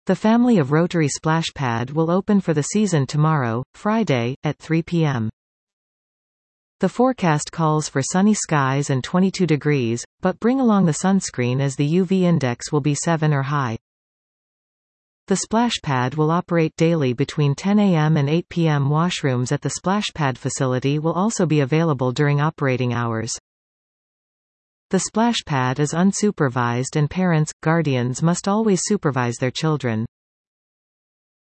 The family of rotary splash pad will open for the season tomorrow, Friday, at 3 p.m. The forecast calls for sunny skies and 22 degrees, but bring along the sunscreen as the UV index will be 7 or high. The splash pad will operate daily between 10 a.m. and 8 p.m. Washrooms at the splash pad facility will also be available during operating hours. The splash pad is unsupervised and parents, guardians must always supervise their children.